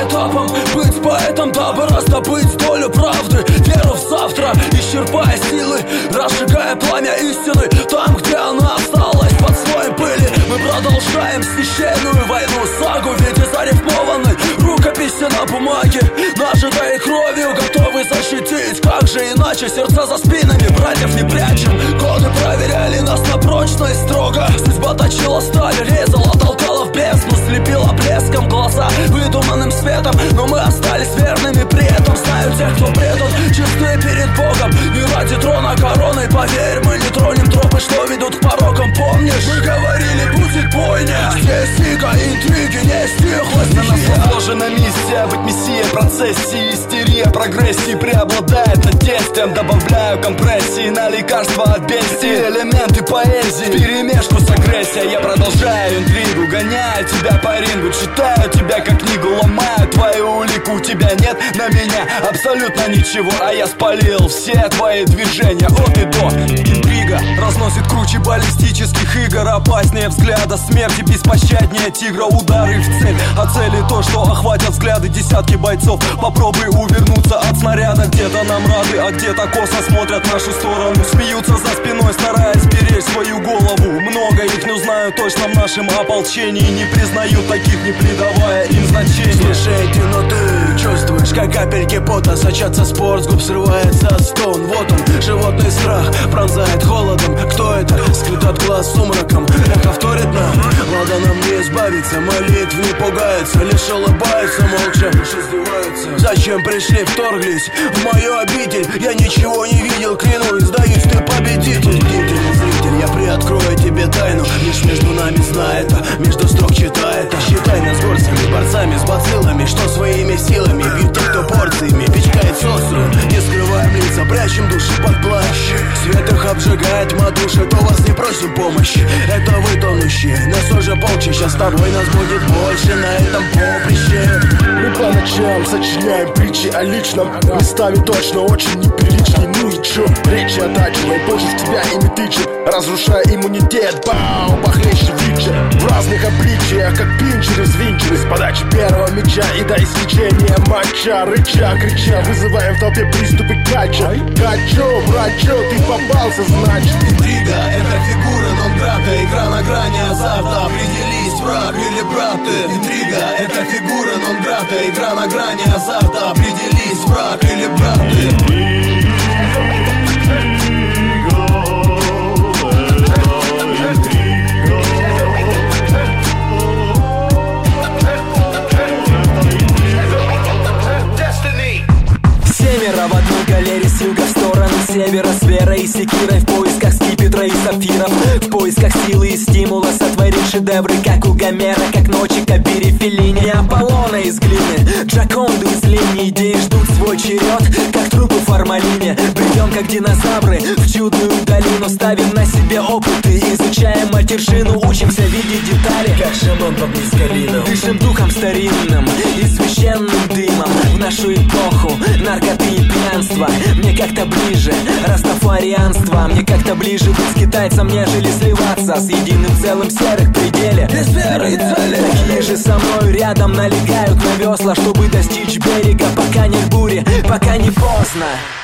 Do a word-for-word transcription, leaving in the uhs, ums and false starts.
этапам. Быть поэтом, дабы раздобыть долю правды, веру в завтра, исчерпая силы, разжигая пламя истины там, где она осталась под слоем пыли. Мы продолжаем священную войну, сагу в виде зарифмованной рукописи на бумаге, нажитой кровью готовы защитить. Как же иначе, сердца за спинами братьев не прячем. Годы проверяли нас на прочность строго. Судьба точила сталь, резала, толкала в бездну, слепила блеском глаза выдуманным светом. Но мы остались верными при этом. Знаю тех, кто предан, чисты перед Богом. Не ради трона короны, поверь, мы не тронем тропы, что ведут к порокам. Помнишь, мы говорили, будет бойня. Здесь сика, интриги, не стихла стихия. На нас возложена миссия быть мессией процессии. Истерия прогрессии преобладает над действием. Добавляю компрессии на лекарства от бестии, элементы поэзии вперемешку с агрессией. Я продолжаю интригу, гоняю тебя по рингу, читаю тебя как книгу, ломаю твою улику. У тебя нет на меня абсолютно ничего, а я спалил все твои движения от и до. Интрига разносит круче баллистических игр, опаснее взгляда смерти, беспощаднее тигра. Удары в цель, а цели то, что охватят взгляды десятки бойцов. Попробуй увернуться от снаряда. Где-то нам рады, а где-то косо смотрят в нашу сторону. Смеются за спиной, стараясь беречь свою голову. Много их, но знаю точно в нашем ополчении. Не признают таких, не придавая им значения. Слушай, ты, но ты чувствуешь, как капельки пота сочатся с пор, с губ срывается стон. Вот он, животный страх, пронзает холодом. Кто это? Скрыт от глаз сумраком. Эхо вторит нам, ладно, нам не избавиться. Молитв не пугается, лишь улыбается молча, лишь издевается. Зачем пришли, вторглись в мою обитель? Я ничего не видел, клянусь, сдаюсь, ты победитель. Бдительный зритель, я приоткрою тебе тайну. Лишь между нами знай это, между строк читай это. Считай нас горцами, борцами с бациллами, что своими силами бьют тех, кто порциями пичкает социум. Не скрываем лица, прячем души под плащ. Свет их обжигает, тьма душит, у вас не просим помощи. Это вы тонущие, нас уже полчища. С тобой нас будет больше на этом поприще. Мы по ночам сочиняем притчи о личном, местами точно очень неприличный. Ну и чё, речи оттачивай, поиск тебя ими тычет, разрушая иммунитет, бау, похлеще вича. В разных обличиях, как пинчеры звинчеры, с подачи первого мяча и до истечения матча. Рыча, крича, вызываем в толпе приступы кача. Качо, брачо, ты попался, значит. Интрига — это фигура нон-грата, игра на грани азарта. Определись, враг или брат ты. Интрига — это фигура нон-грата, игра на грани азарта. Определись, враг или брат ты. Семеро в одной галере с юга в сторону севера, с верой и секирой в поисках скипетра и сапфиров, в поисках силы и стимула сотворить шедевры, как у Гомера, как ночи Кабири Феллини, Аполлона из глины, Джаконду из линии. Идеи ждут свой черед, как трупы в формалине. Бредем как динозавры в чудную долину, ставим на себе опыты, изучаем матершину, учимся видеть детали, как шаман под мискалином. Дышим духом старинным и священным дымом в нашу эпоху наркоты и пьянства. Мне как-то ближе растафарианство, мне как-то ближе быть с китайцем, нежели сливаться с единым целым в серых пределе. Без веры и цели. Такие же со мной рядом налегают на весла, чтобы достичь берега, пока нет бури, пока не поздно.